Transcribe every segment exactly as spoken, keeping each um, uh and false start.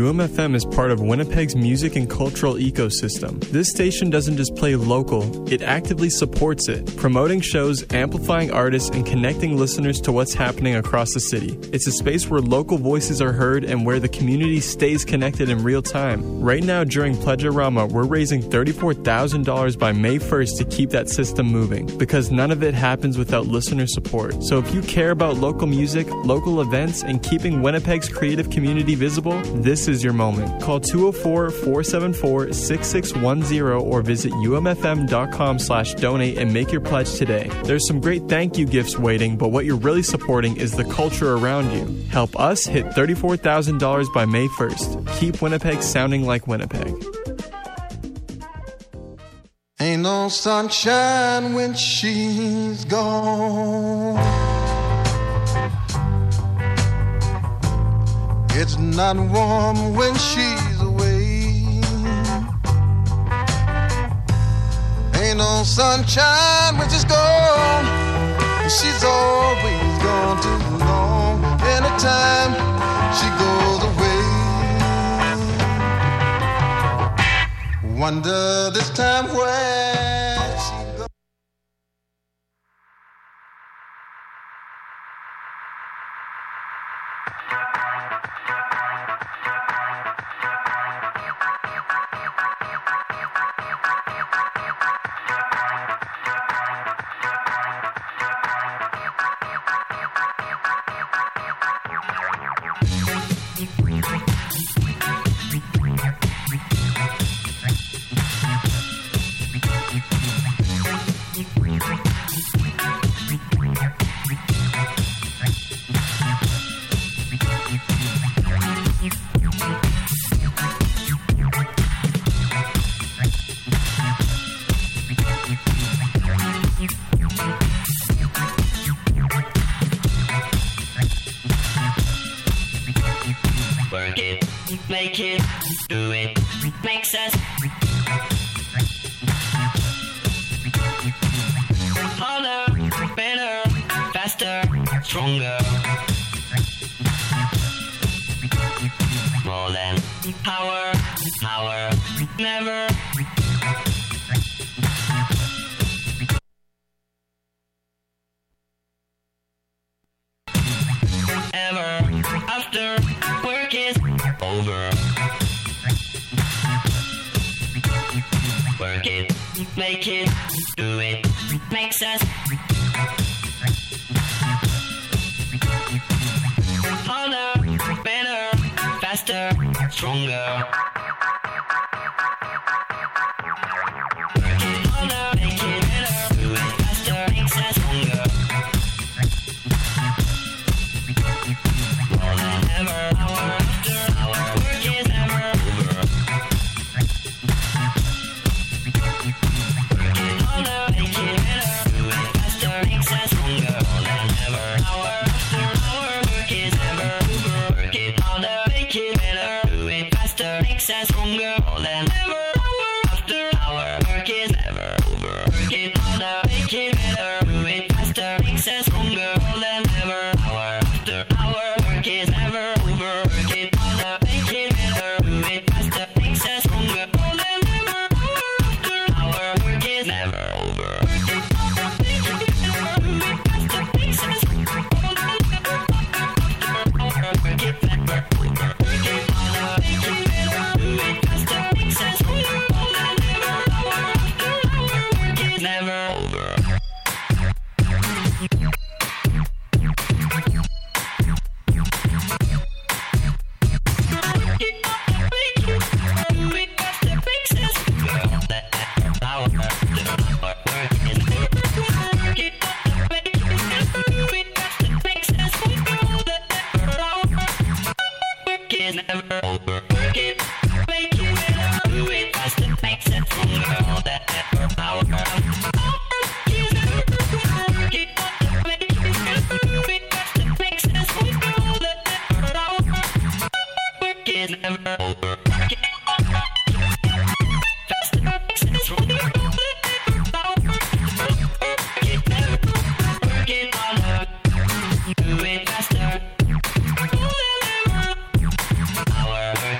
U M F M is part of Winnipeg's music and cultural ecosystem. This station doesn't just play local, it actively supports it, promoting shows, amplifying artists, and connecting listeners to what's happening across the city. It's a space where local voices are heard and where the community stays connected in real time. Right now during Pledge-A-Rama, we're raising thirty-four thousand dollars by May first to keep that system moving, because none of it happens without listener support. So if you care about local music, local events, and keeping Winnipeg's creative community visible, this is your moment. Call two oh four, four seven four, six six one zero or visit umfm.com slash donate and make your pledge today. There's some great thank you gifts waiting, but what you're really supporting is the culture around you. Help us hit thirty-four thousand dollars by May first. Keep Winnipeg sounding like Winnipeg. Ain't no sunshine when she's gone. It's not warm when she's away. Ain't no sunshine when she's gone. She's always gone too long. Anytime she goes away, wonder this time where she goes. Work it, make it, do it, makes us harder, better, faster, stronger. More than power, power, never. Ever after work is over. Work it, make it, do it, makes us harder, better, faster, stronger. Work it harder, make it better, do it faster, makes us stronger. More than ever, hour after hour, work is never over. Work it harder, make it better, do it faster, makes us stronger. More than ever, hour after hour, work is never over. Work it harder, make it better, do it faster, makes us stronger. More than ever, hour after hour, work is never over. Work it harder, make it better, do it faster, makes us stronger. More than ever, hour after hour, work is never over. Work it harder, make it better, do it faster, makes us stronger. More than ever, hour after hour, work is never over. Work it harder, make it better, do it faster, makes us stronger. More than ever, hour after hour, work it never over. Work it harder, make it better, do it faster, makes us stronger. More than ever, hour after hour, work is never over. Never over. Work it, make it better, do it faster, makes it stronger. All that ever power. Work is never over. Work it, make it better, do it faster, makes it stronger. All that ever power. Work is never over. Work it faster, makes it stronger. All that ever power. Work it never over. Work it harder, do it faster. All that ever power.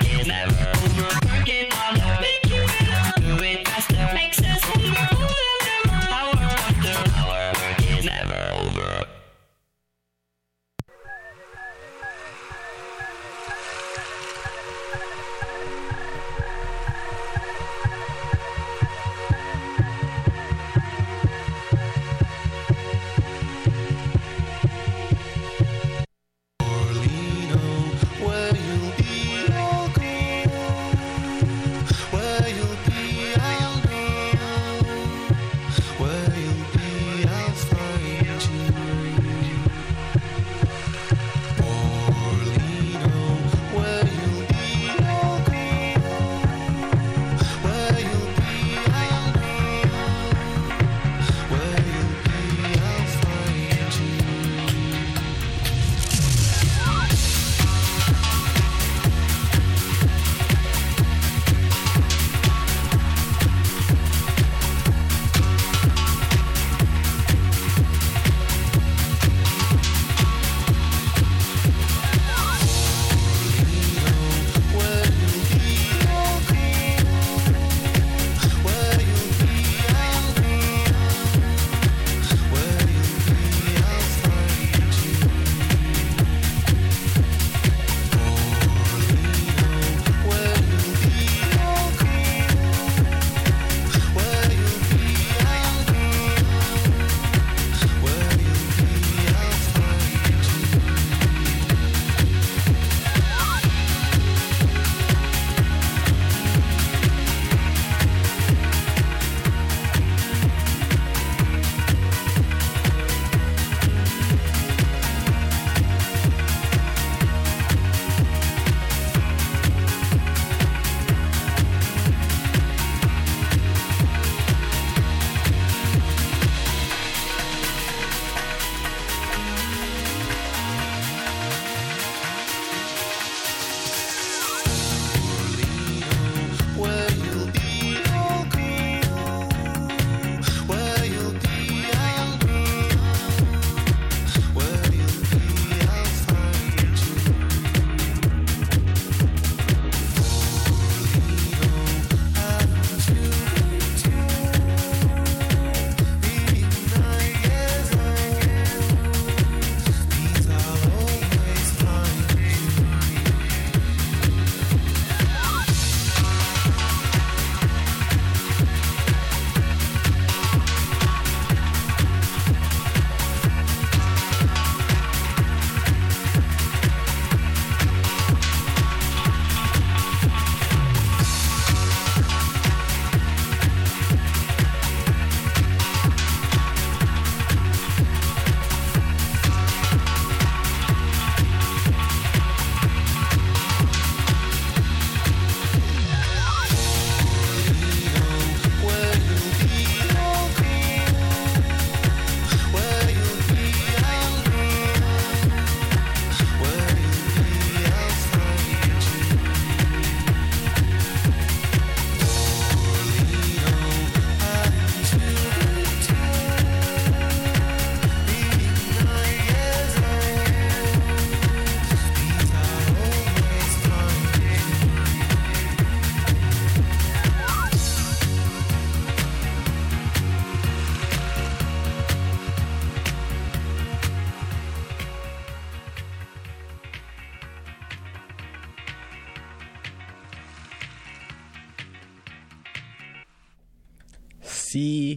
C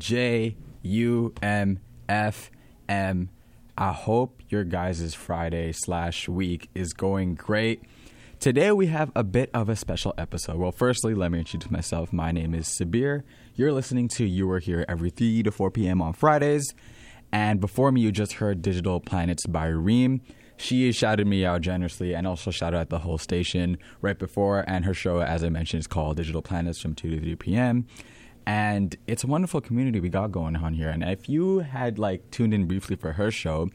J U M F M. I hope your guys' Friday slash week is going great. Today we have a bit of a special episode. Well, firstly, let me introduce myself. My name is Sabir. You're listening to You Are Here every three to four p.m. on Fridays. And before me, you just heard Digital Planets by Reem. She shouted me out generously and also shouted out the whole station right before. And her show, as I mentioned, is called Digital Planets from two to three p.m. And it's a wonderful community we got going on here. And if you had like tuned in briefly for her show,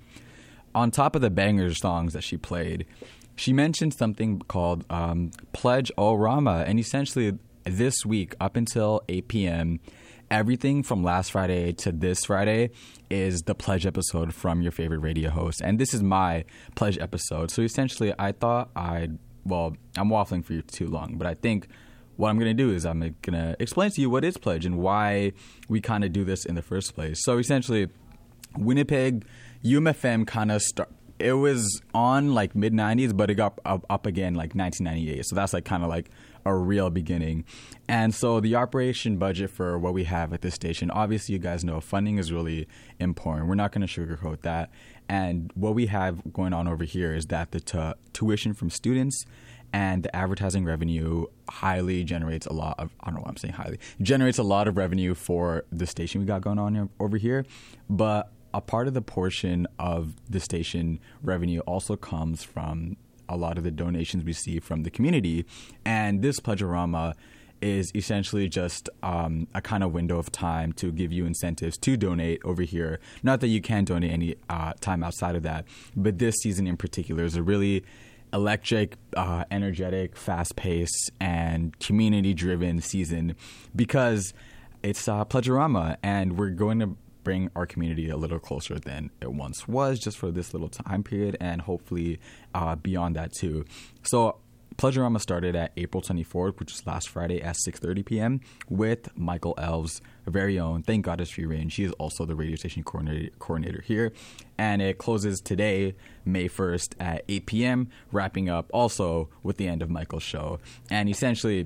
on top of the banger songs that she played, she mentioned something called um, Pledge O Rama. And essentially this week up until eight p.m., everything from last Friday to this Friday is the Pledge episode from your favorite radio host. And this is my Pledge episode. So essentially I thought I'd, well, I'm waffling for you too long, but I think what I'm going to do is I'm going to explain to you what is Pledge and why we kind of do this in the first place. So essentially, Winnipeg, U M F M kind of start. It was on like mid nineties, but it got up, up again like nineteen ninety-eight. So that's like kind of like a real beginning. And so the operation budget for what we have at this station, obviously you guys know funding is really important. We're not going to sugarcoat that. And what we have going on over here is that the t- tuition from students and the advertising revenue highly generates a lot of, I don't know why I'm saying highly, generates a lot of revenue for the station we got going on here, over here. But a part of the portion of the station revenue also comes from a lot of the donations we see from the community. And this Pledge-O-Rama is essentially just um, a kind of window of time to give you incentives to donate over here. Not that you can donate any uh, time outside of that, but this season in particular is a really electric, uh, energetic, fast-paced, and community-driven season because it's uh, Pledge-O-Rama, and we're going to bring our community a little closer than it once was just for this little time period and hopefully uh, beyond that too. So Pledge-O-Rama started at April twenty-fourth, which is last Friday at six thirty p.m. with Michael Elves' very own Thank God It's Free Range. She is also the radio station coordinator, coordinator here. And it closes today, May first at eight p.m., wrapping up also with the end of Michael's show. And essentially,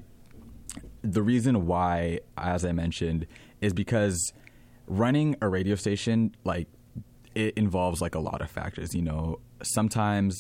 the reason why, as I mentioned, is because running a radio station, like, it involves, like, a lot of factors, you know. Sometimes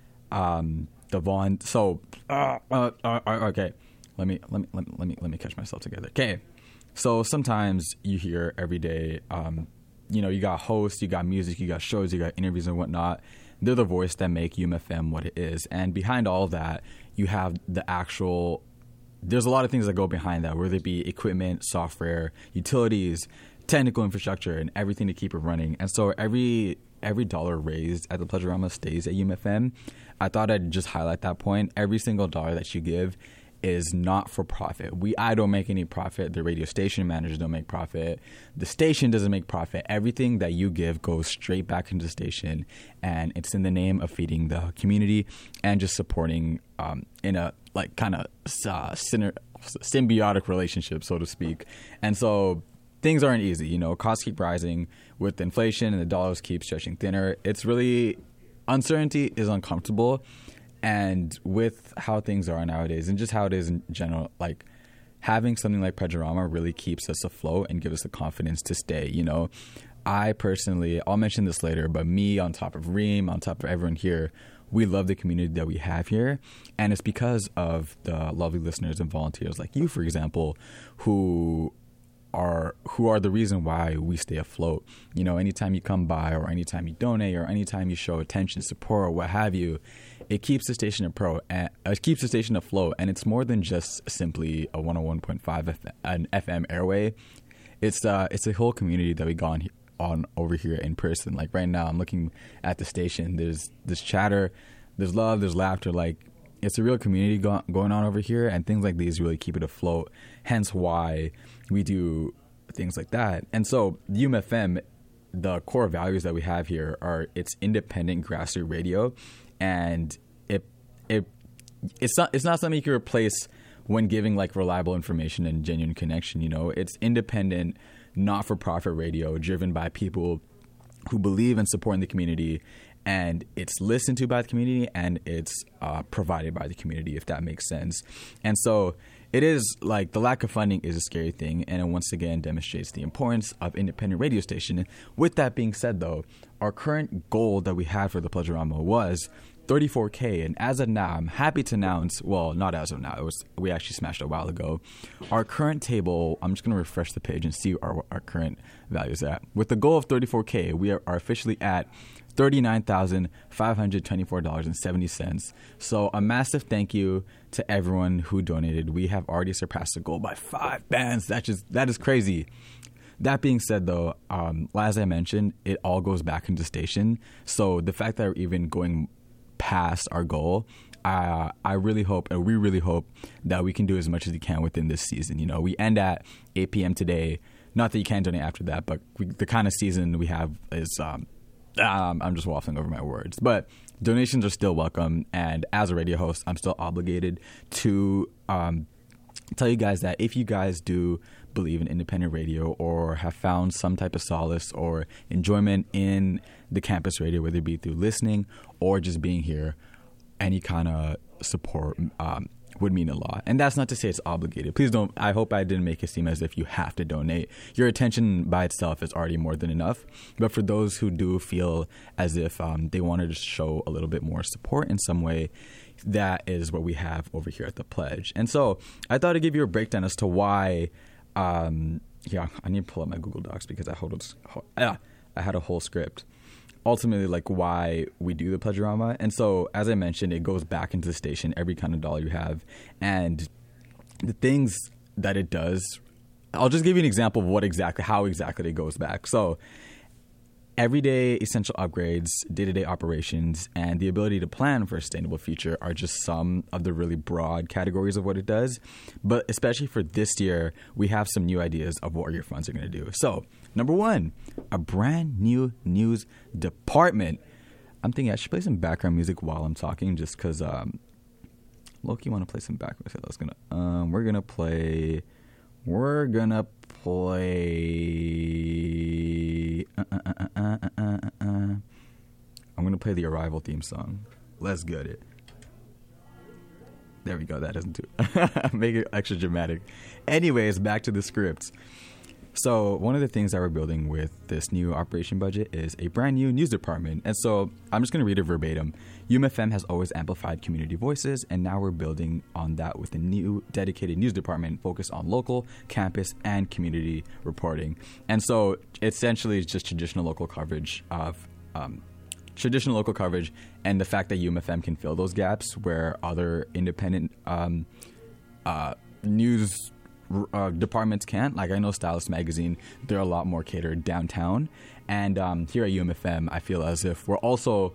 um, the Vaughn... So, uh, uh, uh, okay, let me, let me, let me, let me, let me catch myself together. Okay, so sometimes you hear every day, um, you know, you got hosts, you got music, you got shows, you got interviews and whatnot. They're the voice that make U M F M what it is. And behind all of that, you have the actual... There's a lot of things that go behind that, whether it be equipment, software, utilities, technical infrastructure, and everything to keep it running. And so every every dollar raised at the Pledge-O-Rama stays at U M F M. I thought I'd just highlight that point. Every single dollar that you give is not for profit. We I don't make any profit. The radio station managers don't make profit. The station doesn't make profit. Everything that you give goes straight back into the station, and it's in the name of feeding the community and just supporting um, in a like kind of uh, syner- symbiotic relationship, so to speak. And so things aren't easy, you know. Costs keep rising with inflation, and the dollars keep stretching thinner. It's really uncertainty is uncomfortable. And with how things are nowadays and just how it is in general, like having something like Pledge-O-Rama really keeps us afloat and gives us the confidence to stay, you know. I personally, I'll mention this later, but me on top of Reem, on top of everyone here, we love the community that we have here. And it's because of the lovely listeners and volunteers like you, for example, who are who are the reason why we stay afloat. You know, anytime you come by or anytime you donate or anytime you show attention, support, or what have you, it keeps the station a pro and uh, it keeps the station afloat. And it's more than just simply a one oh one point five F- an F M airway. It's uh it's a whole community that we got on, on over here in person. Like right now, I'm looking at the station. There's this chatter, there's love, there's laughter. Like it's a real community go- going on over here, and things like these really keep it afloat. Hence why we do things like that. And so U M F M, the core values that we have here are it's independent grassroots radio, and it it it's not it's not something you can replace when giving like reliable information and genuine connection. You know, it's independent, not-for-profit radio driven by people who believe and support in the community, and it's listened to by the community, and it's uh, provided by the community, if that makes sense. And so it is like the lack of funding is a scary thing, and it once again demonstrates the importance of independent radio station. With that being said, though, our current goal that we had for the Pledgerama was thirty-four K, and as of now, I'm happy to announce, well, not as of now, it was we actually smashed it a while ago. Our current table, I'm just going to refresh the page and see our, our current values at. With the goal of thirty-four K, we are, are officially at thirty-nine thousand five hundred twenty-four dollars and seventy cents. So a massive thank you to everyone who donated. We have already surpassed the goal by five bands. That just that is crazy. That being said, though, um, as I mentioned, it all goes back into station. So the fact that we're even going past our goal, uh, I really hope, and we really hope, that we can do as much as we can within this season. You know, we end at eight p.m. today. Not that you can't donate after that, but we, the kind of season we have is, um, um, I'm just waffling over my words. But donations are still welcome, and as a radio host, I'm still obligated to um, tell you guys that if you guys do believe in independent radio or have found some type of solace or enjoyment in the campus radio, whether it be through listening or just being here, any kind of support um, would mean a lot. And that's not to say it's obligated. Please don't, I hope I didn't make it seem as if you have to donate. Your attention by itself is already more than enough. But for those who do feel as if um, they wanted to show a little bit more support in some way, that is what we have over here at the Pledge. And so I thought I'd give you a breakdown as to why, um, yeah, I need to pull up my Google Docs because I, hold, uh, I had a whole script. Ultimately, like, why we do the Pledgerama. And so, as I mentioned, it goes back into the station, every kind of dollar you have. And the things that it does, I'll just give you an example of what exactly, how exactly it goes back. So, everyday essential upgrades, day-to-day operations, and the ability to plan for a sustainable future are just some of the really broad categories of what it does. But especially for this year, we have some new ideas of what your funds are going to do. So, number one, a brand new news department. I'm thinking I should play some background music while I'm talking, just because um, Loki want to play some background music. Let's gonna, um, we're gonna play. We're gonna play. Uh, uh, uh, uh, uh, uh, uh. I'm gonna play the Arrival theme song. Let's get it. There we go. That doesn't do. Make it extra dramatic. Anyways, back to the script. So one of the things that we're building with this new operation budget is a brand new news department. And so I'm just going to read it verbatim. U M F M has always amplified community voices, and now we're building on that with a new dedicated news department focused on local, campus, and community reporting. And so essentially it's just traditional local coverage of um, traditional local coverage, and the fact that U M F M can fill those gaps where other independent um, uh, news Uh, departments can't. Like, I know Stylist Magazine, they're a lot more catered downtown, and um, here at U M F M I feel as if we're also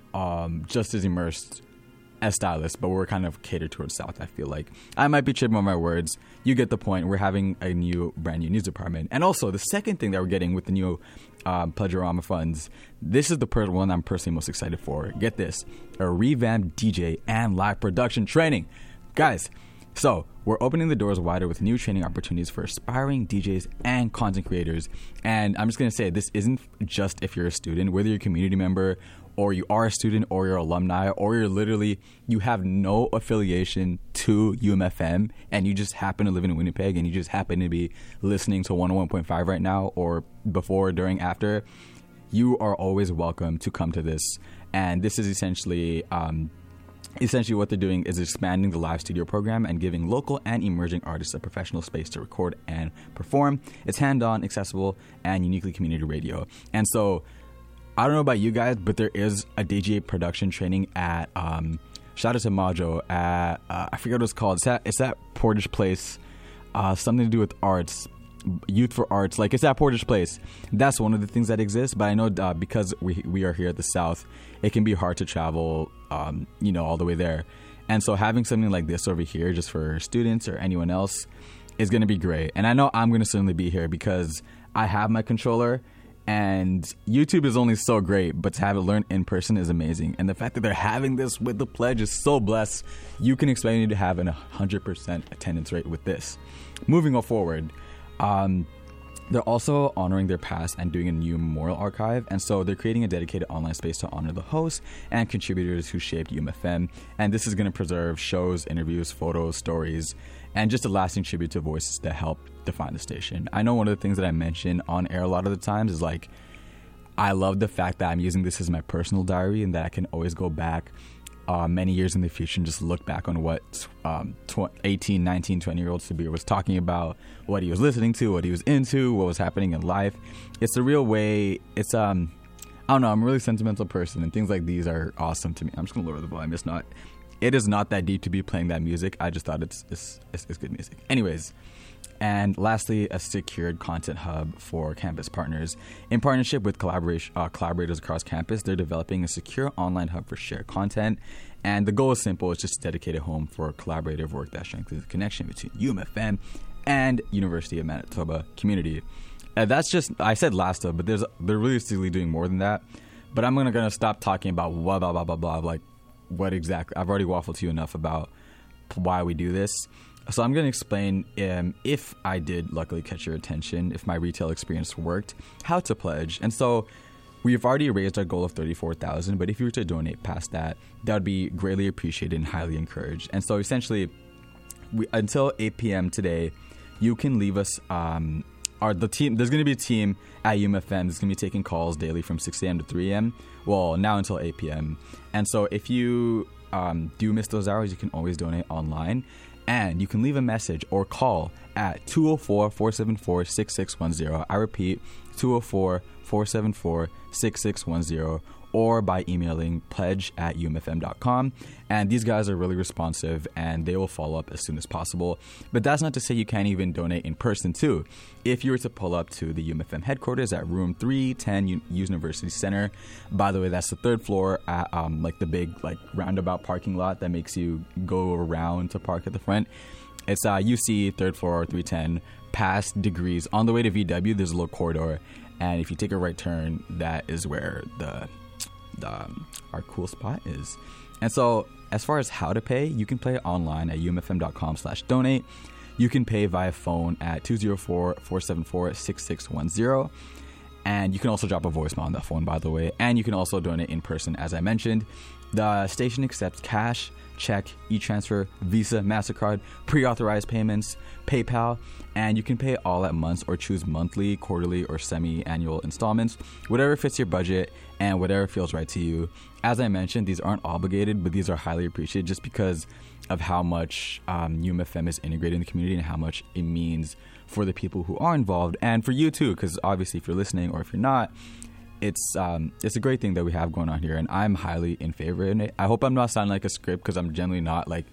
um, just as immersed as Stylist, but we're kind of catered towards South. I feel like I might be tripping on my words. You get the point. We're having a new brand new news department. And also the second thing that we're getting with the new um, Pledgerama funds, this is the per- one I'm personally most excited for. Get this, a revamped D J and live production training. Guys, so we're opening the doors wider with new training opportunities for aspiring D Js and content creators. And I'm just going to say, this isn't just if you're a student, whether you're a community member or you are a student or you're alumni or you're literally, you have no affiliation to U M F M and you just happen to live in Winnipeg and you just happen to be listening to one oh one point five right now or before, during, after. You are always welcome to come to this. And this is essentially... Um, Essentially, what they're doing is expanding the live studio program and giving local and emerging artists a professional space to record and perform. It's hand-on, accessible, and uniquely community radio. And so, I don't know about you guys, but there is a D J production training at, um, shout out to Majo, at, uh, I forget what it's called. It's at, it's at Portage Place, uh, something to do with arts. Youth for Arts, like it's at Portage Place. That's one of the things that exists, but I know uh, because we we are here at the South, it can be hard to travel, um, you know, all the way there. And so having something like this over here just for students or anyone else is going to be great. And I know I'm going to certainly be here because I have my controller, and YouTube is only so great, but to have it learned in person is amazing. And the fact that they're having this with the Pledge is so blessed. You can expect me to have an one hundred percent attendance rate with this. Moving on forward, Um, They're also honoring their past and doing a new memorial archive, and so they're creating a dedicated online space to honor the hosts and contributors who shaped U M F M, and this is going to preserve shows, interviews, photos, stories, and just a lasting tribute to voices that helped define the station. I know one of the things that I mention on air a lot of the times is like, I love the fact that I'm using this as my personal diary and that I can always go back Uh, many years in the future and just look back on what um, tw- eighteen, nineteen, twenty-year-old Sabir was talking about, what he was listening to, what he was into, what was happening in life. It's a real way. It's, um, I don't know, I'm a really sentimental person, and things like these are awesome to me. I'm just going to lower the volume. It's not, it is not that deep to be playing that music. I just thought it's, it's, it's, it's good music. Anyways. And lastly, a secured content hub for campus partners. In partnership with collaboration, uh, collaborators across campus, they're developing a secure online hub for shared content. And the goal is simple. It's just a dedicated home for collaborative work that strengthens the connection between U M F M and University of Manitoba community. And that's just, I said last of, but there's they're realistically doing more than that. But I'm gonna, gonna stop talking about blah, blah, blah, blah, blah, like what exactly. I've already waffled to you enough about why we do this. So I'm going to explain um, if I did luckily catch your attention, if my retail experience worked, how to pledge. And so we've already raised our goal of thirty-four thousand dollars, but if you were to donate past that, that would be greatly appreciated and highly encouraged. And so essentially, we, until eight p.m. today, you can leave us, um, our, the team, there's going to be a team at U M F M that's going to be taking calls daily from six a.m. to three a.m. Well, now until eight p.m. And so if you um, do miss those hours, you can always donate online. And you can leave a message or call at two oh four, four seven four, six six one zero. I repeat, two oh four, four seven four, six six one zero, or by emailing pledge at u m f m dot com. And these guys are really responsive and they will follow up as soon as possible. But that's not to say you can't even donate in person too. If you were to pull up to the U M F M headquarters at room three ten U- University Center, by the way, that's the third floor at um, like the big like roundabout parking lot that makes you go around to park at the front. It's uh, U C, third floor, three ten, past Degrees. On the way to V W, there's a little corridor. And if you take a right turn, that is where the, the um, our cool spot is. And so as far as how to pay, you can pay online at u m f m dot com slash donate. You can pay via phone at two oh four, four seven four, six six one zero. And you can also drop a voicemail on that phone, by the way. And you can also donate in person, as I mentioned. The station accepts cash, check, e-transfer, Visa, MasterCard, pre-authorized payments, PayPal, and you can pay all at once or choose monthly, quarterly, or semi-annual installments, whatever fits your budget and whatever feels right to you. As I mentioned, these aren't obligated, but these are highly appreciated just because of how much um, U M F M is integrated in the community and how much it means for the people who are involved and for you too, because obviously if you're listening or if you're not, it's um it's a great thing that we have going on here, and I'm highly in favor of it. I hope I'm not sounding like a script because I'm generally not. Like,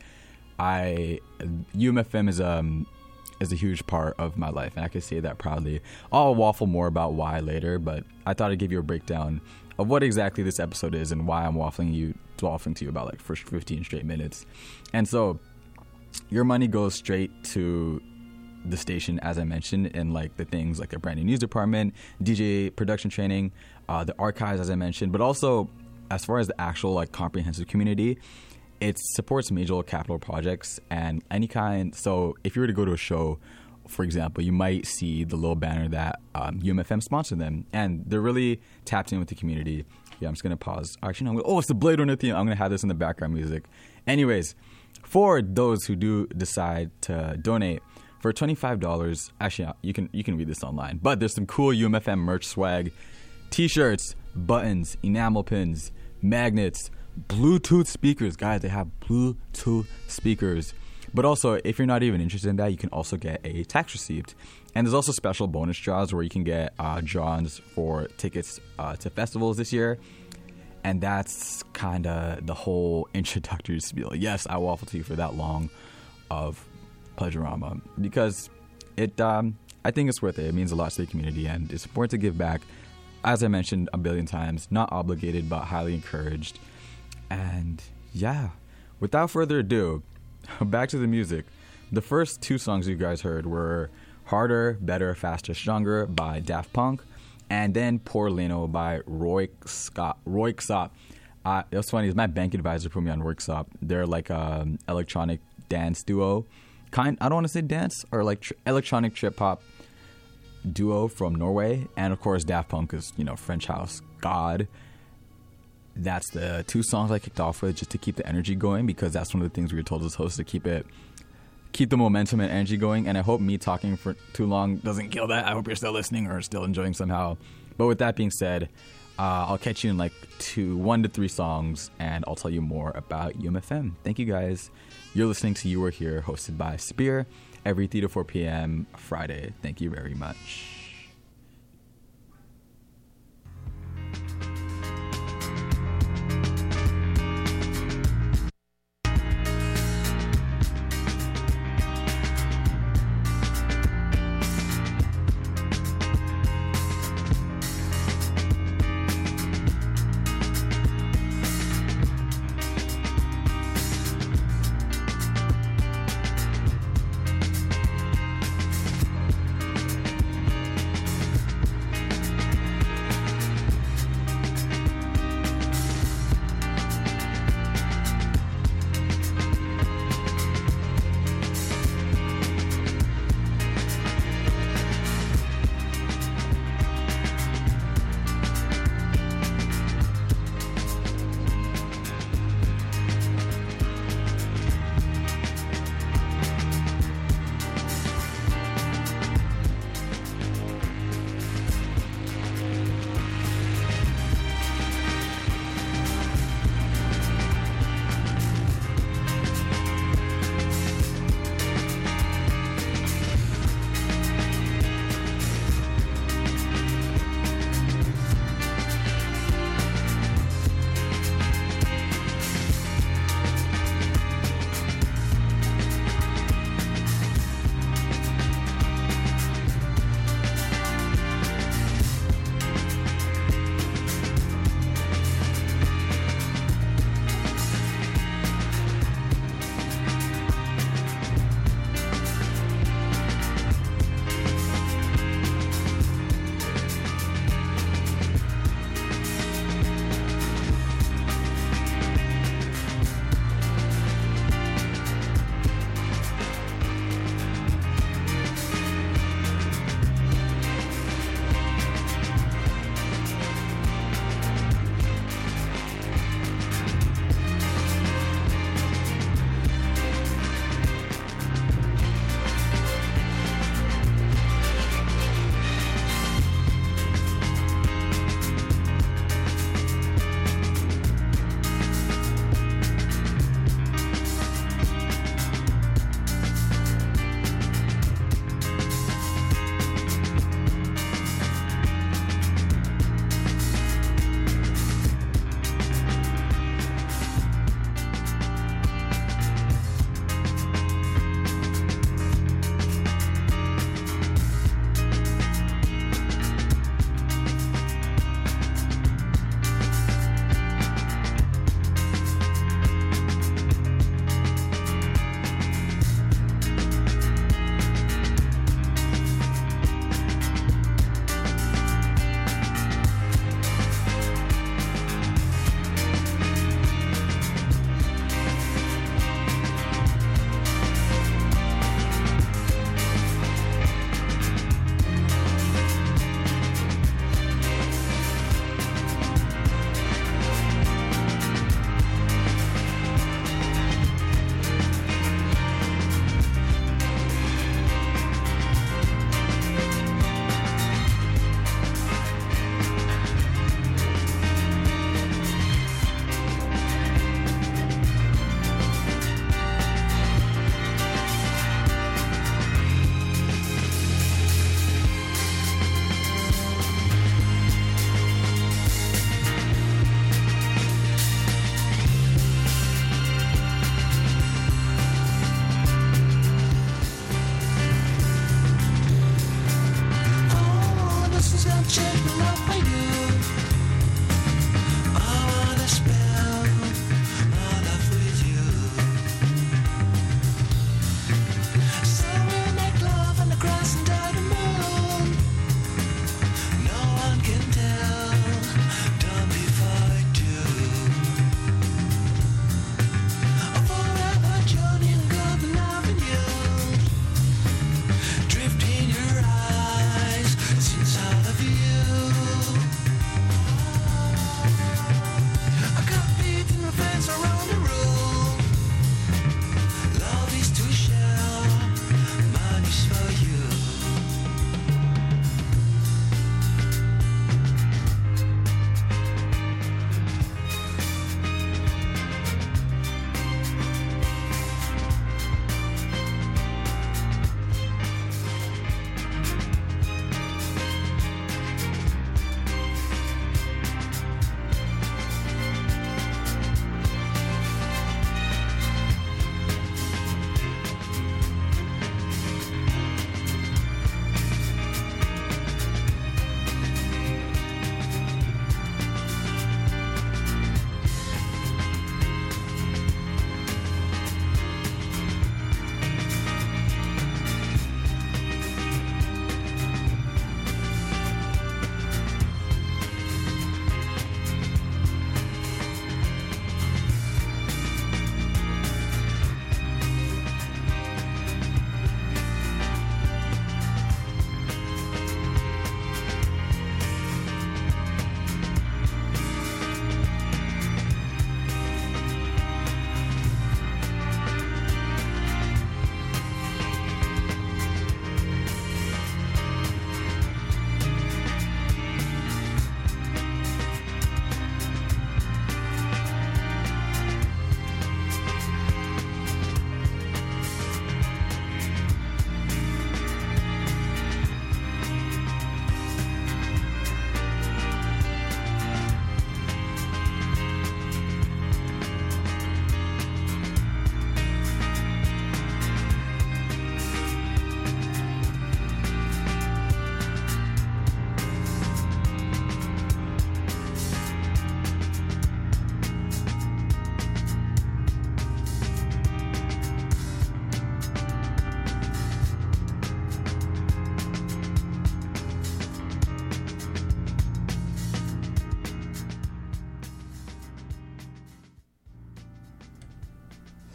I U M F M is um is a huge part of my life, and I can say that proudly. I'll waffle more about why later, but I thought I'd give you a breakdown of what exactly this episode is and why I'm waffling you waffling to you about like first fifteen straight minutes. And so your money goes straight to the station, as I mentioned, and like the things like the brand new news department, D J production training, uh, the archives, as I mentioned, but also as far as the actual like comprehensive community, it supports major capital projects and any kind. So if you were to go to a show, for example, you might see the little banner that um, U M F M sponsored them, and they're really tapped in with the community. Yeah, I'm just gonna pause. Actually, no, I'm gonna, oh, it's the Blade Runner theme. I'm gonna have this in the background music. Anyways, for those who do decide to donate, for twenty-five dollars, actually, you can you can read this online, but there's some cool U M F M merch swag, t-shirts, buttons, enamel pins, magnets, Bluetooth speakers. Guys, they have Bluetooth speakers. But also, if you're not even interested in that, you can also get a tax receipt. And there's also special bonus draws where you can get uh, draws for tickets uh, to festivals this year. And that's kind of the whole introductory spiel. Yes, I waffled to you for that long of Pleasurama because it, um, I think it's worth it. It means a lot to the community, and it's important to give back. As I mentioned a billion times, not obligated, but highly encouraged. And yeah, without further ado, back to the music. The first two songs you guys heard were Harder, Better, Faster, Stronger by Daft Punk, and then Poor Leno by Roy Scott. Roy Xop. Uh, it was funny, my bank advisor put me on Roy Xop. They're like an electronic dance duo. Kind, I don't want to say dance, or like tr- electronic trip hop. duo from Norway, and of course Daft Punk is, you know, French house god. That's the two songs I kicked off with just to keep the energy going, because that's one of the things we were told as hosts, to keep it, keep the momentum and energy going. And I hope me talking for too long doesn't kill that. I hope you're still listening or still enjoying somehow. But with that being said, uh, I'll catch you in like two, one to three songs, and I'll tell you more about U M F M. Thank you guys. You're listening to You Are Here, hosted by Spear, every three to four p.m. Friday. Thank you very much.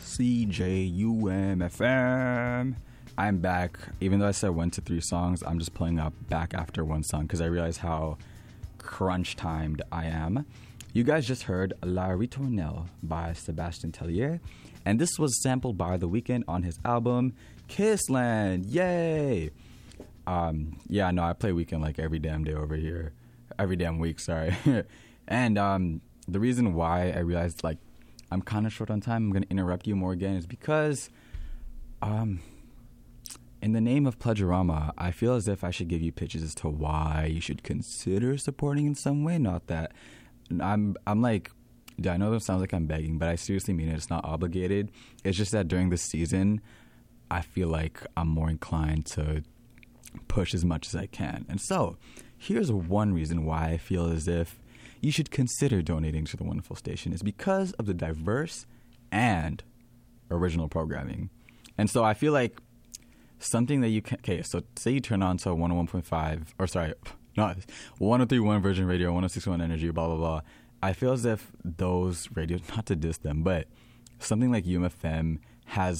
C J U M F M. I'm back. Even though I said one to three songs, I'm just playing up back after one song because I realize how crunch timed I am. You guys just heard La Ritournelle by Sebastian Tellier, and this was sampled by The Weeknd on his album Kissland. Yay! Um, yeah, no, I play Weeknd like every damn day over here. Every damn week, sorry. And um, the reason why I realized like I'm kind of short on time, I'm going to interrupt you more again, is because um, in the name of Pledgerama, I feel as if I should give you pitches as to why you should consider supporting in some way. Not that I'm I'm like, I know it sounds like I'm begging, but I seriously mean it. It's not obligated. It's just that during this season, I feel like I'm more inclined to push as much as I can. And so here's one reason why I feel as if you should consider donating to the wonderful station, is because of the diverse and original programming. And so I feel like something that you can, okay, so say you turn on to one oh one point five, or sorry, not one oh three point one Virgin Radio, one oh six point one Energy, blah, blah, blah. I feel as if those radios, not to diss them, but something like U M F M has,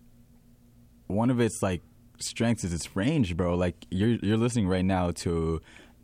one of its like strengths is its range, bro. Like you're you're listening right now to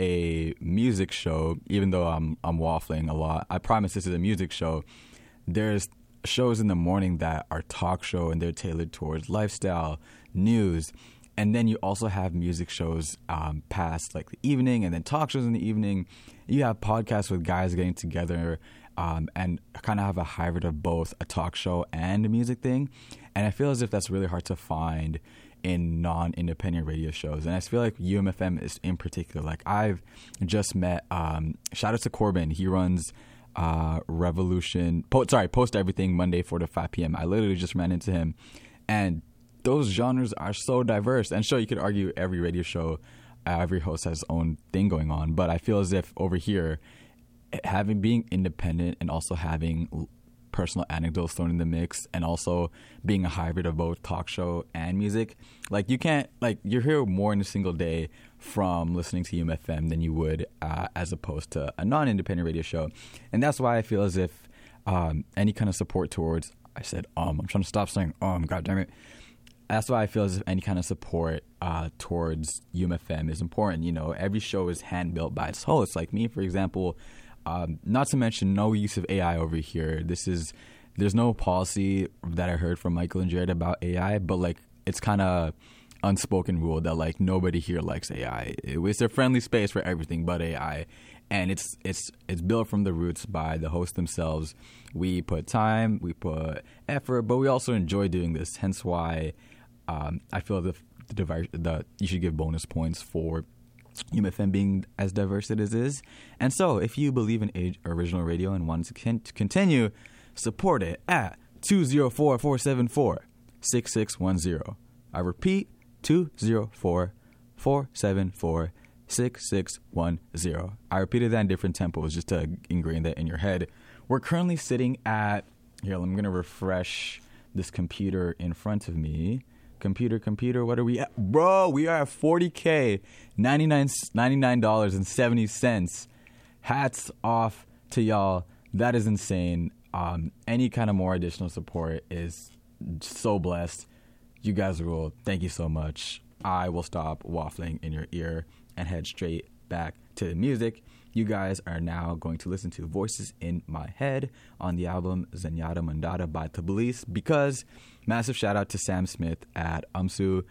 a music show, even though I'm I'm waffling a lot. I promise this is a music show. There's shows in the morning that are talk show and they're tailored towards lifestyle, news, and then you also have music shows um, past like the evening, and then talk shows in the evening. You have podcasts with guys getting together um, and kind of have a hybrid of both a talk show and a music thing. And I feel as if that's really hard to find in non-independent radio shows. And I feel like U M F M is in particular. Like I've just met, um, shout out to Corbin. He runs uh, Revolution, po- sorry, Post Everything Monday four to five p.m. I literally just ran into him. And those genres are so diverse. And sure, you could argue every radio show, uh, every host has his own thing going on. But I feel as if over here, having being independent and also having personal anecdotes thrown in the mix, and also being a hybrid of both talk show and music, like you can't, like you hear more in a single day from listening to U M F M than you would uh, as opposed to a non-independent radio show. And that's why I feel as if um, any kind of support towards, I said um I'm trying to stop saying um god damn it that's why I feel as if any kind of support uh, towards U M F M is important. You know, every show is hand built by its hosts. Like me, for example. Um, not to mention no use of A I over here. This is, there's no policy that I heard from Michael and Jared about A I, but like it's kind of unspoken rule that like nobody here likes A I. It, it's a friendly space for everything but A I, and it's it's it's built from the roots by the hosts themselves. We put time, we put effort, but we also enjoy doing this. Hence why um, I feel the the, device, the you should give bonus points for U M F M being as diverse as it is. And so if you believe in age, original radio and want to, con- to continue, support it at two oh four, four seven four, six six one oh. I repeat, two oh four, four seven four, six six one oh. I repeated that in different tempos just to ingrain that in your head. We're currently sitting at, here, I'm going to refresh this computer in front of me. Computer, computer, what are we at? Bro, we are at forty K, ninety-nine dollars and seventy cents. Hats off to y'all. That is insane. Um, any kind of more additional support is so blessed. You guys rule. Thank you so much. I will stop waffling in your ear and head straight back to the music. You guys are now going to listen to Voices in My Head on the album Zenyatta Mandata by Tbilisi, because massive shout out to Sam Smith at U M S U.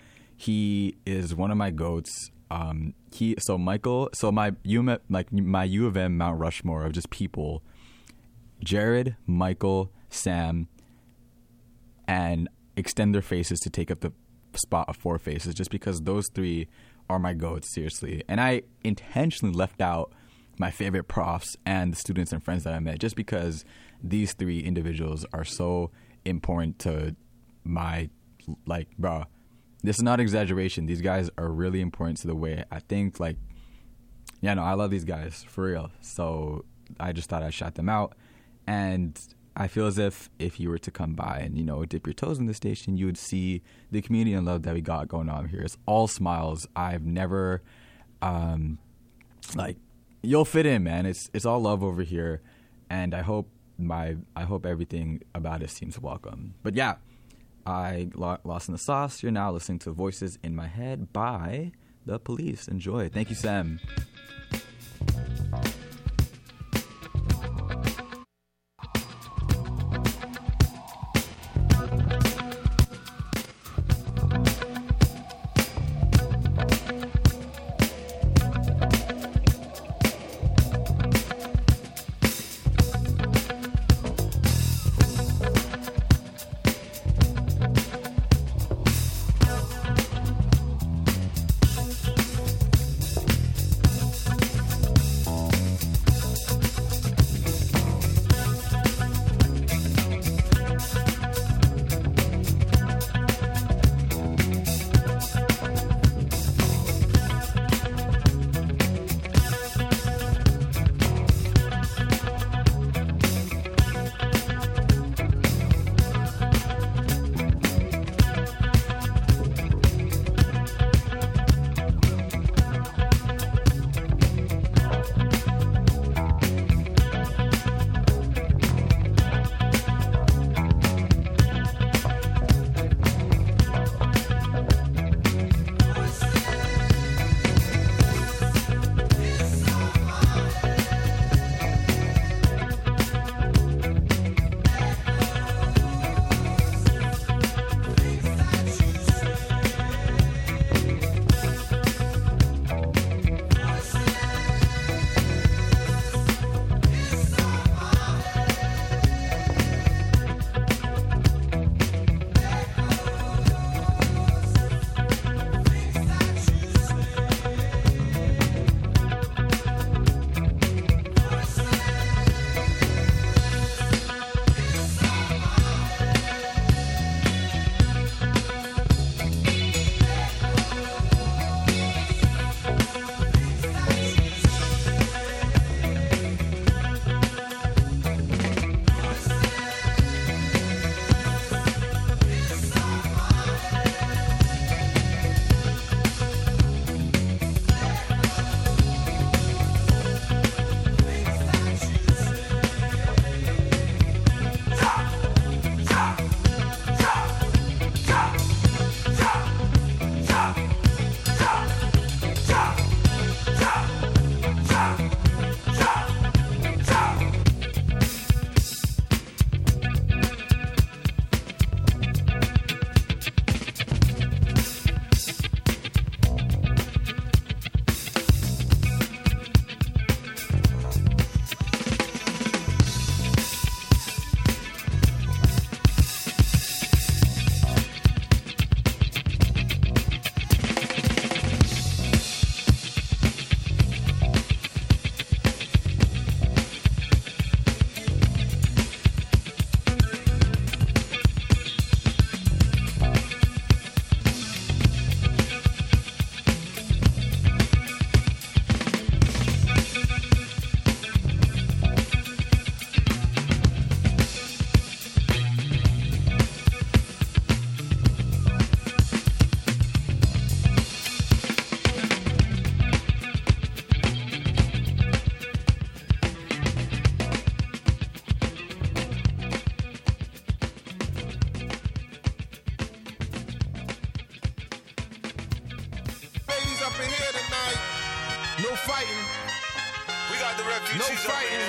He is one of my goats. Um, he so Michael, so my U M, like my U of M Mount Rushmore of just people, Jared, Michael, Sam, and extend their faces to take up the spot of four faces, just because those three are my goats, seriously. And I intentionally left out my favorite profs and the students and friends that I met, just because these three individuals are so important to my, like, bro, this is not exaggeration. These guys are really important to the way I think. Like, yeah, no, I love these guys for real. So I just thought I'd shout them out. And I feel as if if you were to come by and, you know, dip your toes in the station, you would see the community and love that we got going on here. It's all smiles. I've never, um, like, you'll fit in, man. It's it's all love over here, and I hope my I hope everything about it seems welcome. But yeah, I lo- Lost in the Sauce. You're now listening to Voices in My Head by The Police. Enjoy. Thank you, Sam. fighting. We got the refugees No up fighting.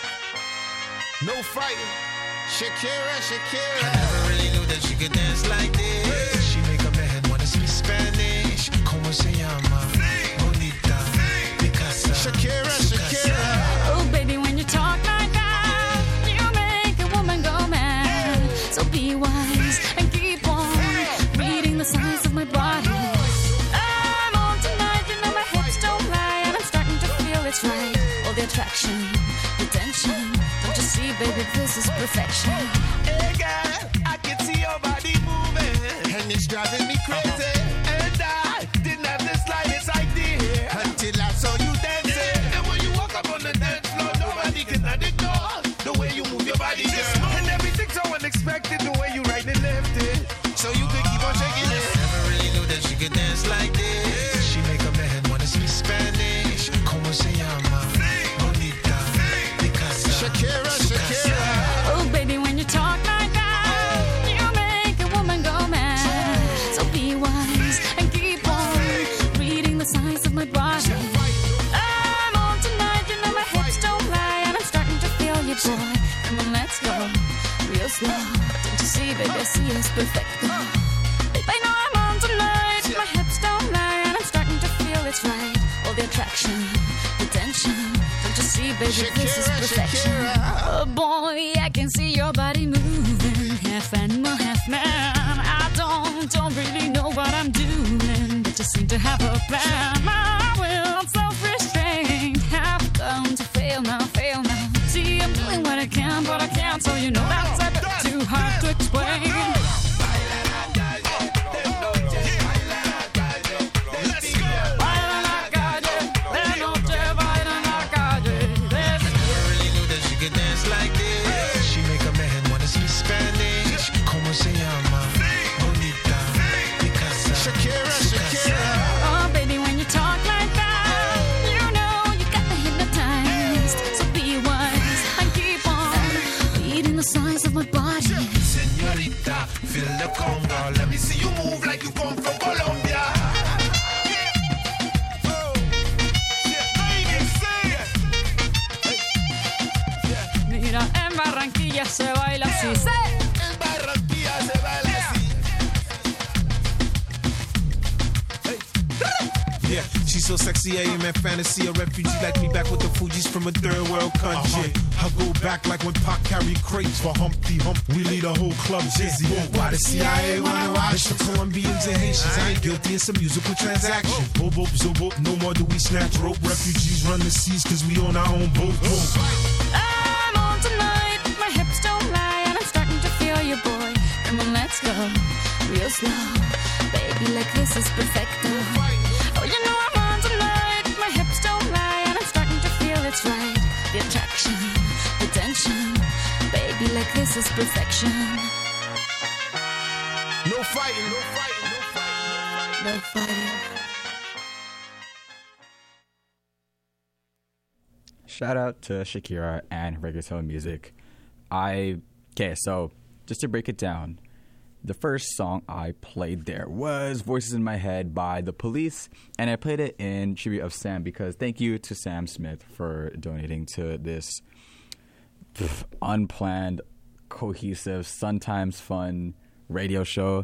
here. No fighting. Shakira, Shakira. I never really knew that she could dance like this. She make a man wanna speak Spanish. Como se llama? Bonita. Picasa. Shakira, Shakira. Oh, baby, when you talk like that, you make a woman go mad. So be wise and keep on reading the signs of my body. I'm on tonight, you know my hips don't lie, and I'm starting to feel it's right. All the attraction, the tension. Don't you see, baby, this is perfection. Hey girl, I can see your body moving, And it's driving me crazy. and I didn't have the slightest idea Until I saw you dancing. And when you walk up on the dance floor, nobody can ignore the way you move your body, girl. And everything's so unexpected, the way you right and left it. So you could keep on shaking it. Never really knew that she could dance like this. She make a man wanna speak Spanish. Como se llama? Bonita. Picasa. Shakira, Shakira. Oh, baby, when you talk like that, you make a woman real slow. Don't you see, baby, I see it's perfect. Babe, I know I'm on tonight. My hips don't lie, and I'm starting to feel it's right. All the attraction, the tension. Don't you see, baby, this is Shakira, perfection. Shakira. Oh boy, I can see your body moving, half animal, half man. I don't, don't really know what I'm doing, but just seem to have a plan. My will, self-restraint, have come to fail now, fail now. See, I'm doing what I can, but I can't, so you know that's a bit too hard to explain. Oh, baby, when you talk like that, you know you got me hypnotized. So be wise and keep on beating the size of my body. Señorita, feel the conga. Let me see you move like you come from Colombia. Mira, en Barranquilla se baila así. ¡Sí! En Barranquilla se baila así. Yeah, she's so sexy, I am in fantasy. A refugee like me back with the Fugees from a third world country. I go back like when Pac carried crates for Humpty Hump. We lead a whole club dizzy. Why the C I A wanna watch? It's for Colombians and Haitians. I ain't guilty, it's a musical transaction. Boop, boop, zo, boop. No more do we snatch rope. Refugees run the seas cause we on our own boat. I'm on tonight, my hips don't lie, and I'm starting to feel you, boy. Come on, let's go, real slow. Baby, like this is perfecto. Oh, you know I'm on tonight, my hips don't lie, and I'm starting to feel it's right. The attraction, the tension. Baby, like this is perfection. No fighting, no fighting, no fighting. No fighting. Shout out to Shakira and reggaeton music. I okay, so just to break it down, the first song I played there was Voices in My Head by The Police, and I played it in tribute of Sam because thank you to Sam Smith for donating to this pff, unplanned, cohesive, sometimes fun radio show.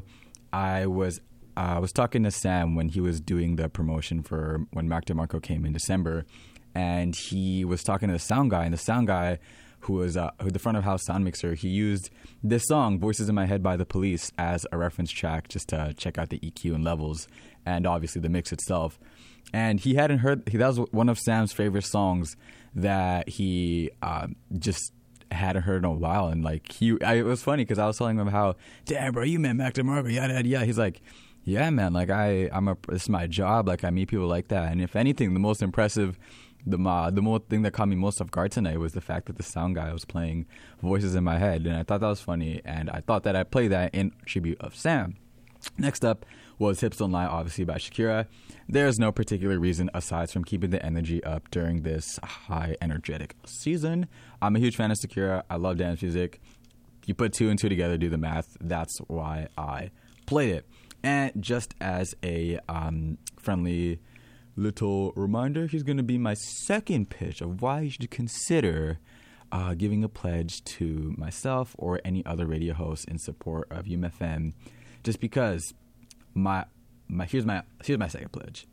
I was I was talking to Sam when he was doing the promotion for when Mac DeMarco came in December, and he was talking to the sound guy, and the sound guy who was uh, who the front of house sound mixer, he used this song, Voices in My Head by The Police, as a reference track just to check out the E Q and levels and obviously the mix itself. And he hadn't heard, he, that was one of Sam's favorite songs that he uh, just hadn't heard in a while. And like, he, I, it was funny because I was telling him how, damn, bro, you met Mac DeMarco, yada, yada, yada. He's like, yeah, man, like I, I'm a, this is my job. Like I meet people like that. And if anything, the most impressive The uh, the more thing that caught me most off guard tonight was the fact that the sound guy was playing Voices in My Head, and I thought that was funny, and I thought that I'd play that in tribute of Sam. Next up was Hips Don't Lie, obviously by Shakira. There's no particular reason aside from keeping the energy up during this high energetic season. I'm a huge fan of Shakira. I love dance music. You put two and two together, do the math. That's why I played it. And just as a um, friendly little reminder, here's going to be my second pitch of why you should consider uh, giving a pledge to myself or any other radio host in support of U M F M. Just because my my here's my here's my second pledge.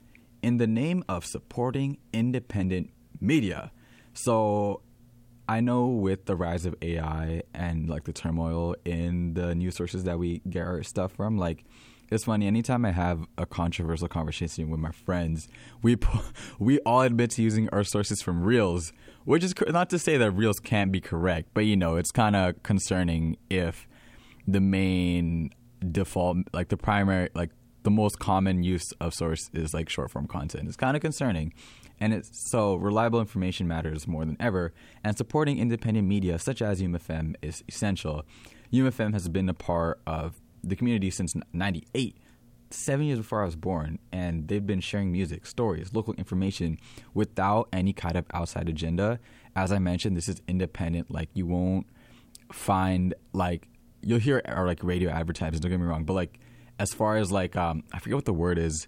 In the name of supporting independent media. So I know with the rise of A I and like the turmoil in the news sources that we get our stuff from, like, it's funny, anytime I have a controversial conversation with my friends, we we all admit to using our sources from Reels, which is not to say that Reels can't be correct, but, you know, it's kind of concerning if the main default, like the primary, like the most common use of source is like short form content. It's kind of concerning. And it's so reliable information matters more than ever, and supporting independent media such as U M F M is essential. U M F M has been a part of the community since ninety-eight, seven years before I was born, and they've been sharing music, stories, local information without any kind of outside agenda. As I mentioned, this is independent. Like, you won't find, like, you'll hear or like radio advertisements, don't get me wrong, but like as far as like um I forget what the word is,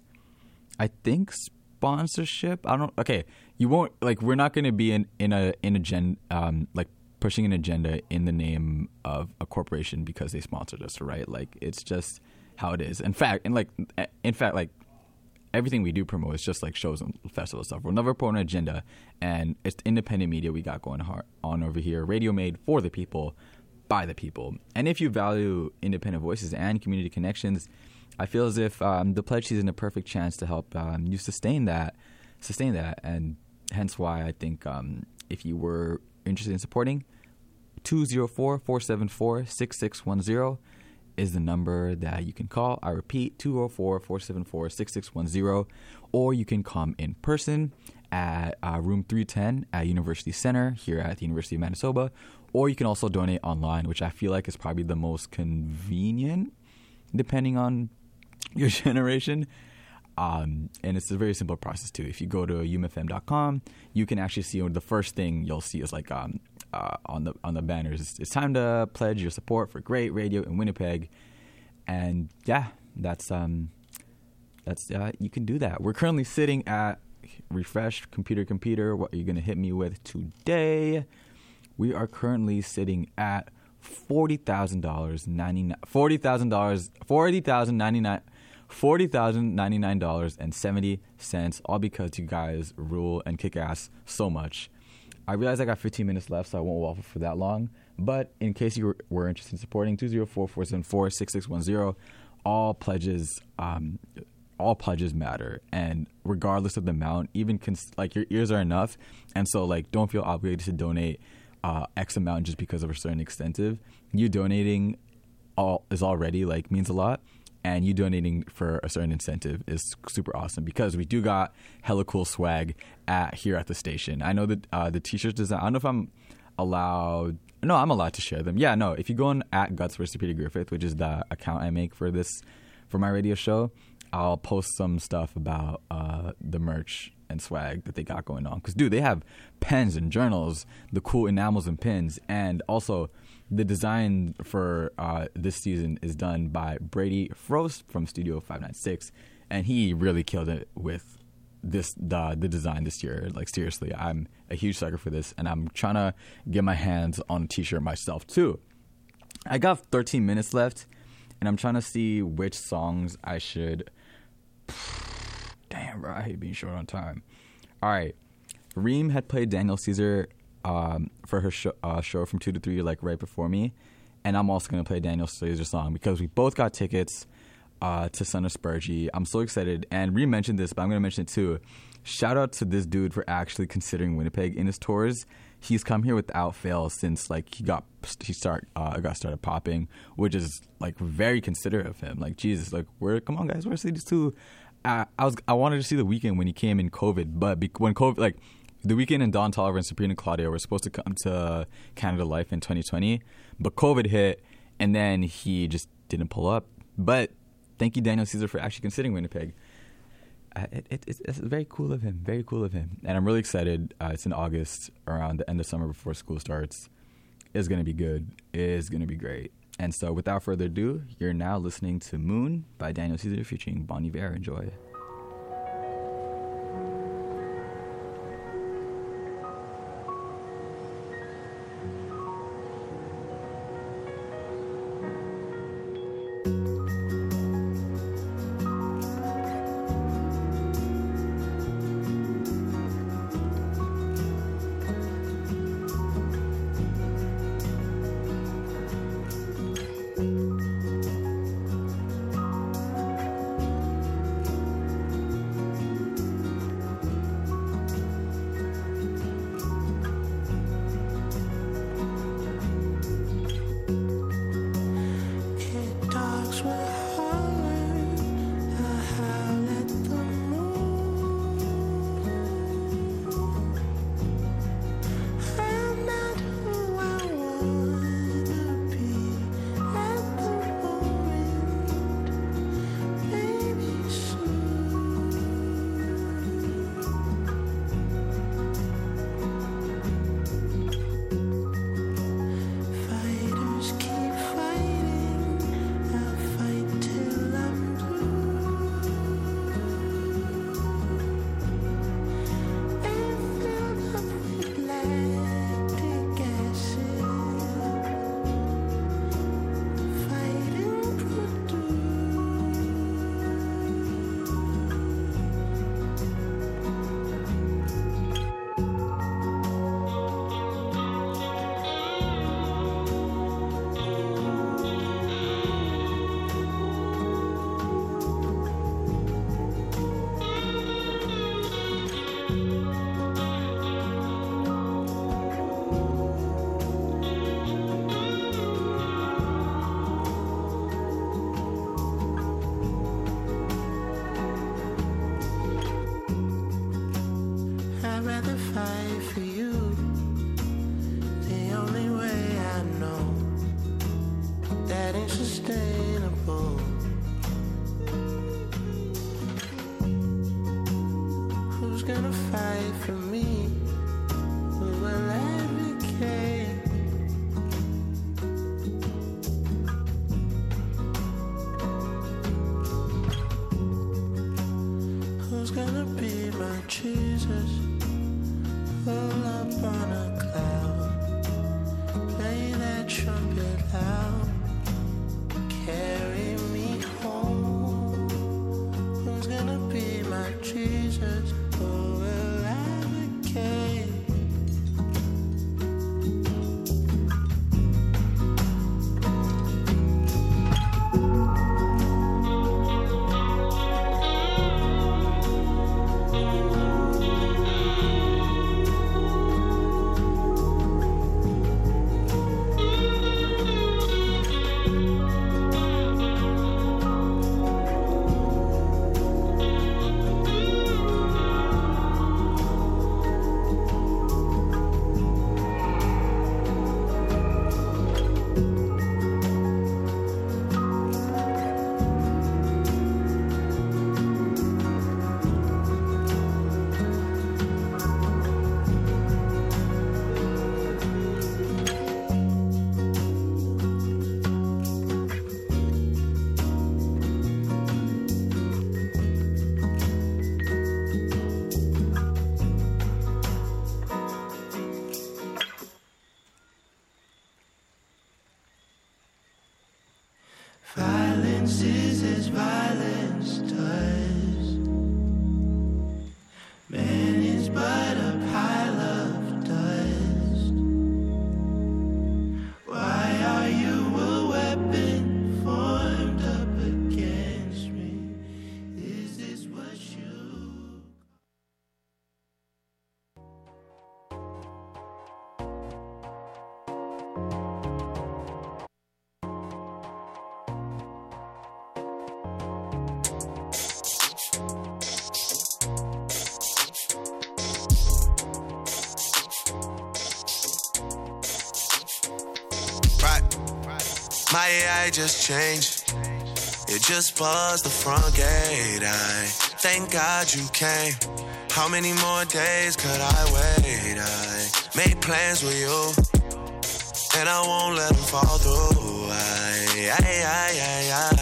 I think sponsorship, I don't okay you won't, like, we're not going to be in in a in a gen um like pushing an agenda in the name of a corporation because they sponsored us, right? Like, it's just how it is. In fact, and like, in fact, like, everything we do promote is just like shows and festival stuff. We'll never put an agenda, and it's independent media we got going hard on over here. Radio made for the people, by the people. And if you value independent voices and community connections, I feel as if um, the pledge season is a perfect chance to help um, you sustain that, sustain that, and hence why I think um, if you were interested in supporting, two oh four, four seven four, six six one zero is the number that you can call. I repeat, two oh four, four seven four, six six one zero, or you can come in person at uh, room three ten at University Center here at the University of Manitoba, or you can also donate online, which I feel like is probably the most convenient, depending on your generation. Um, and it's a very simple process too. If you go to u m f m dot com, you can actually see the first thing you'll see is like um, uh, on the on the banners. It's, it's time to pledge your support for great radio in Winnipeg, and yeah, that's um, that's uh, you can do that. We're currently sitting at refresh computer computer. What are you gonna hit me with today? We are currently sitting at forty thousand dollars ninety nine forty thousand dollars forty thousand ninety nine. forty thousand ninety-nine dollars and seventy cents, all because you guys rule and kick ass so much. I realize I got fifteen minutes left, so I won't waffle for that long. But in case you were, were interested in supporting, two oh four, four seven four, six six one zero, all pledges, um, all pledges matter. And regardless of the amount, even cons- like your ears are enough. And so like, don't feel obligated to donate uh, X amount just because of a certain extensive. You donating all is already like means a lot. And you donating for a certain incentive is super awesome because we do got hella cool swag at here at the station. I know that uh, the t-shirts design, I don't know if I'm allowed. No, I'm allowed to share them. Yeah, no. If you go on at Guts versus Peter Griffith, which is the account I make for this, for my radio show, I'll post some stuff about uh, the merch and swag that they got going on. Because, dude, they have pens and journals, the cool enamels and pins, and also the design for uh, this season is done by Brady Frost from Studio five ninety-six, and he really killed it with this the the design this year. Like, seriously, I'm a huge sucker for this, and I'm trying to get my hands on a t-shirt myself too. I got thirteen minutes left, and I'm trying to see which songs I should. Damn, bro, I hate being short on time. All right, Reem had played Daniel Caesar um, for her show, uh, show from two to three, like right before me, and I'm also gonna play Daniel Caesar song because we both got tickets uh, to Son of Spurgey. I'm so excited, and Reem mentioned this, but I'm gonna mention it too. Shout out to this dude for actually considering Winnipeg in his tours. He's come here without fail since like he got he start uh, got started popping, which is like very considerate of him. Like, Jesus, like where? Come on, guys, where's these two? Uh, I was I wanted to see The Weeknd when he came in COVID, but be, when COVID like The Weeknd and Don Toliver and Sabrina Claudio were supposed to come to Canada Life in twenty twenty, but COVID hit, and then he just didn't pull up. But thank you, Daniel Caesar, for actually considering Winnipeg. Uh, it, it, it's, it's very cool of him, very cool of him. And I'm really excited. Uh, it's in August, around the end of summer before school starts. It's going to be good. It's going to be great. And so without further ado, you're now listening to Moon by Daniel Caesar featuring Bon Iver. Enjoy. Thank gonna fight for me? Who will advocate? Who's gonna be my Jesus? Pull up on a cloud, play that trumpet loud, carry me home. Who's gonna be my Jesus? Who will advocate? Violence is as violence does. Man is but a pile of dust. Why are you a weapon formed up against me? Is this what you... My A I just changed. It just buzzed the front gate. I thank God you came. How many more days could I wait? I made plans with you, and I won't let them fall through. I, I, I, I, I.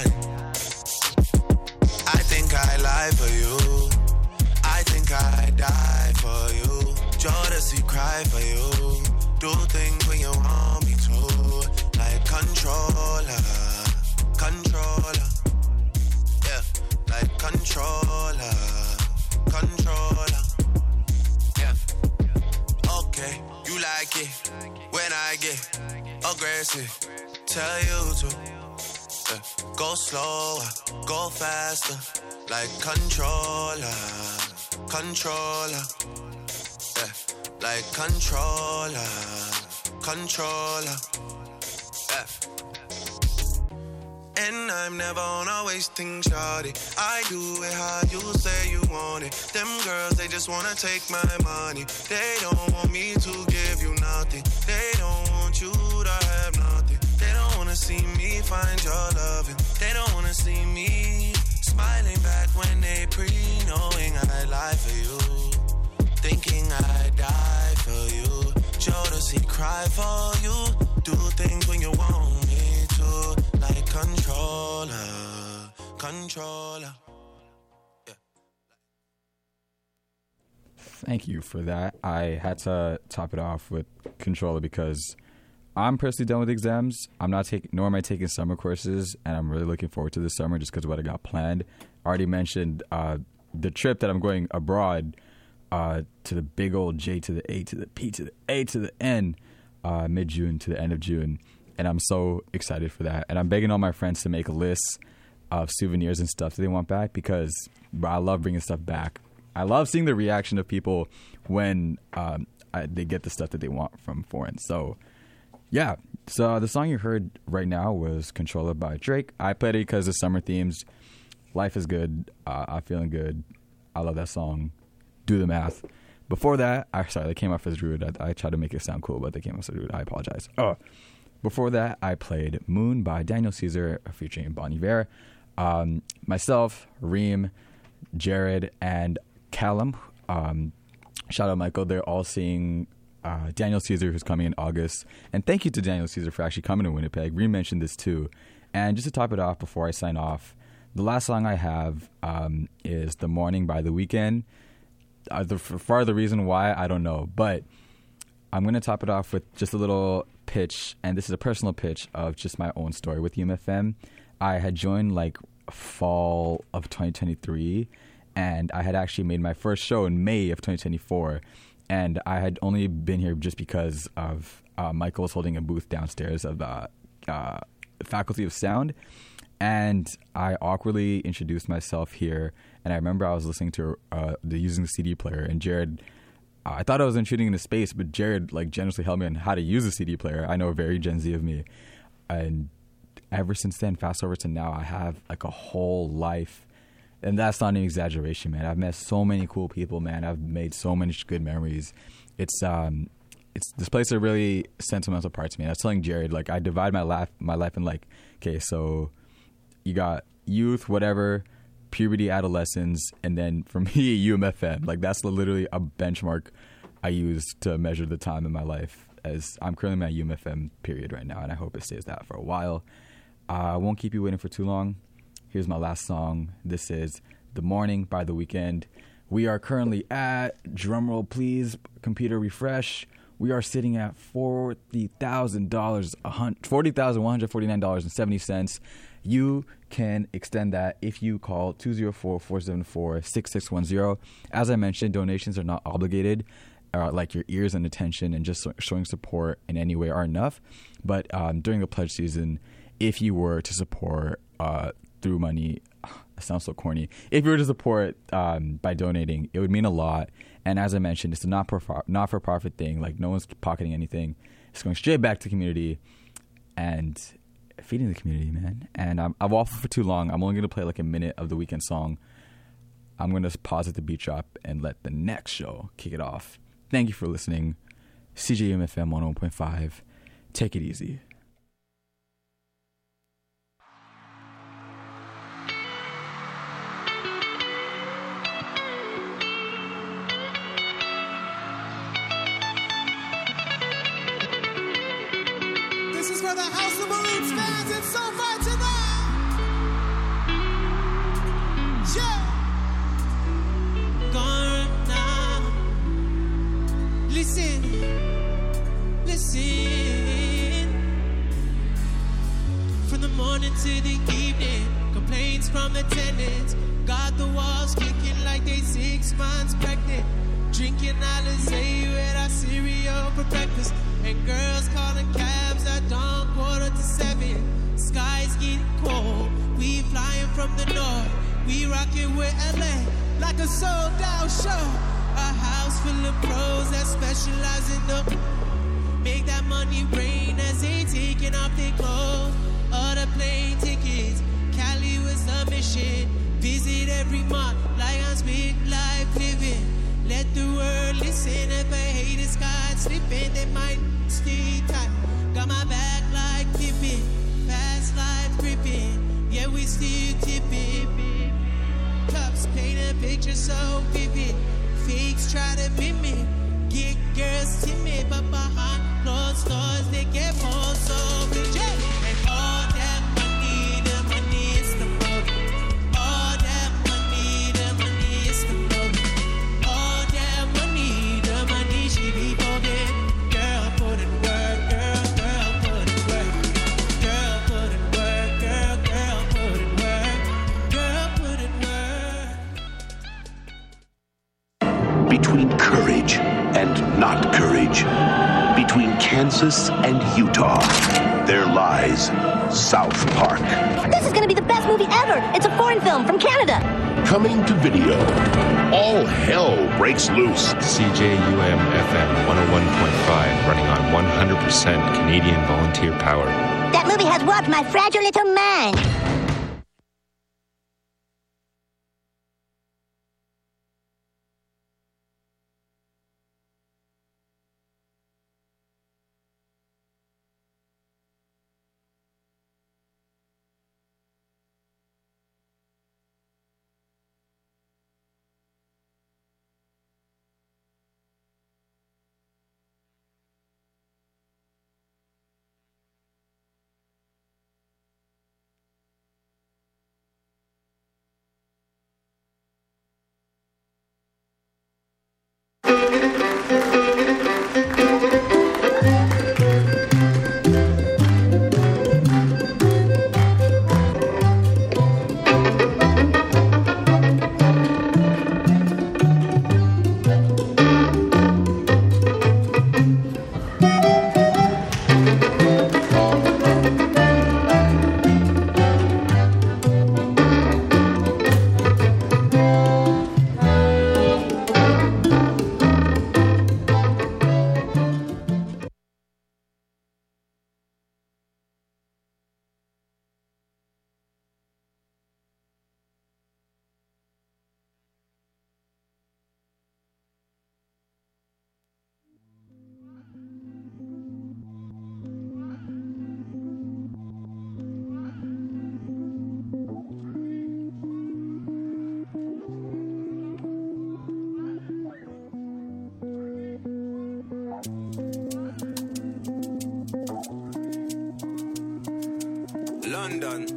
I think I lie for you. I think I die for you. Jodeci cry for you. Do things when you want me to. Like controller, controller, yeah, like controller, controller, yeah. Okay, you like it when I get aggressive. Tell you to yeah. Go slower, go faster, like controller, controller, yeah, like controller, controller. And I'm never on a wasting shawty. I do it how you say you want it. Them girls, they just wanna take my money. They don't want me to give you nothing. They don't want you to have nothing. They don't wanna see me find your loving. They don't wanna see me smiling back when they pre knowing I lie for you, thinking I die for you. Jodeci cry for you. Do things when you want me to. Like controller, controller. Yeah. Thank you for that. I had to top it off with controller because I'm personally done with exams. I'm not taking, nor am I taking summer courses, and I'm really looking forward to this summer just because of what I got planned. I already mentioned uh, the trip that I'm going abroad uh, to the big old J to the A to the P to the A to the N, uh, mid-June to the end of June. And I'm so excited for that. And I'm begging all my friends to make lists of souvenirs and stuff that they want back because bro, I love bringing stuff back. I love seeing the reaction of people when um, I, they get the stuff that they want from foreign. So, yeah. So the song you heard right now was Controller by Drake. I played it because of summer themes. Life is good. Uh, I'm feeling good. I love that song. Do the math. Before that, I sorry, that came off as rude. I, I tried to make it sound cool, but they came off as rude. I apologize. Oh. Before that, I played Moon by Daniel Caesar featuring Bon Iver. Um, myself, Reem, Jared, and Callum, Um, shout out Michael. They're all seeing uh, Daniel Caesar, who's coming in August. And thank you to Daniel Caesar for actually coming to Winnipeg. We mentioned this too. And just to top it off before I sign off, the last song I have um, is "The Morning" by The Weeknd. Uh, the, for far the reason why, I don't know. But I'm going to top it off with just a little pitch. And this is a personal pitch of just my own story with U M F M. I had joined like fall of twenty twenty-three. And I had actually made my first show in May of twenty twenty-four. And I had only been here just because of uh, Michael was holding a booth downstairs of uh, uh, Faculty of Sound. And I awkwardly introduced myself here. And I remember I was listening to uh, the using the C D player. And Jared, uh, I thought I was intruding into space, but Jared like generously helped me on how to use a C D player. I know, very Gen Z of me. And ever since then, fast forward to now, I have like a whole life. And that's not an exaggeration, man. I've met so many cool people, man. I've made so many good memories. It's um, it's this place a really sentimental part to me. I was telling Jared, like, I divide my life my life in like, okay, so you got youth, whatever, puberty, adolescence, and then for me, U M F M. Like, that's literally a benchmark I use to measure the time in my life. As I'm currently in my U M F M period right now, and I hope it stays that for a while. Uh, I won't keep you waiting for too long. Here's my last song. This is "The Morning" by The Weeknd. We are currently at, drumroll please, computer refresh. We are sitting at forty thousand dollars, forty thousand one hundred forty-nine dollars and seventy cents. You can extend that if you call two oh four, four seven four, six six one zero. As I mentioned, donations are not obligated. Uh, like your ears and attention and just showing support in any way are enough. But um, during the pledge season, if you were to support uh, through money, that sounds so corny. If you were to support um, by donating, it would mean a lot. And as I mentioned, it's a not for not for profit thing. Like, no one's pocketing anything. It's going straight back to the community and feeding the community, man. And um, I've waffled for too long. I'm only going to play like a minute of the Weeknd song. I'm going to pause at the beat drop and let the next show kick it off. Thank you for listening. C J M F M one oh one point five. Take it easy. This is for the House of Balloons fans. It's so far tonight. Yeah. Gone now. Listen. Listen. From the morning to the evening, complaints from the tenants. Got the walls kicking like they six months pregnant. Drinking Alizé with our cereal for breakfast. And girls calling cabs at dawn, quarter to seven. Skies getting cold, we flying from the north. We rocking with L A like a sold out show. A house full of pros that specialize in the make that money rain as they taking off their clothes. Other plane tickets, Cali was the mission. Visit every month, like I'm big life living. Let the world listen. If I hate the sky slipping, they might stay tight. Got my back like Pippin, fast life gripping. Yeah, we still tipping. Cups paint a picture so vivid. Fakes try to mimic. Get girls timid, but behind closed doors they get more so rich. And all that money, the money is the boat. All that money, the money is the boat. All that money, the money she be bogus. Girl, put in work, girl, girl, put in work. Girl, put in work, girl, girl, put in work. Girl, put in work. Between courage and not courage, between Kansas and Utah, there lies South Park. This is going to be the best movie ever. It's a foreign film from Canada. Coming to video. All hell breaks loose. C J U M F M one oh one point five, running on one hundred percent Canadian volunteer power. That movie has warped my fragile little mind. London.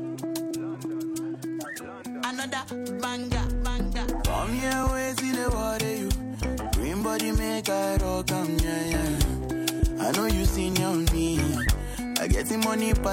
Another banger, banger. Come here, wait till the water you. Green body make I rock, um, yeah, yeah. I know you seen on me. I get the money,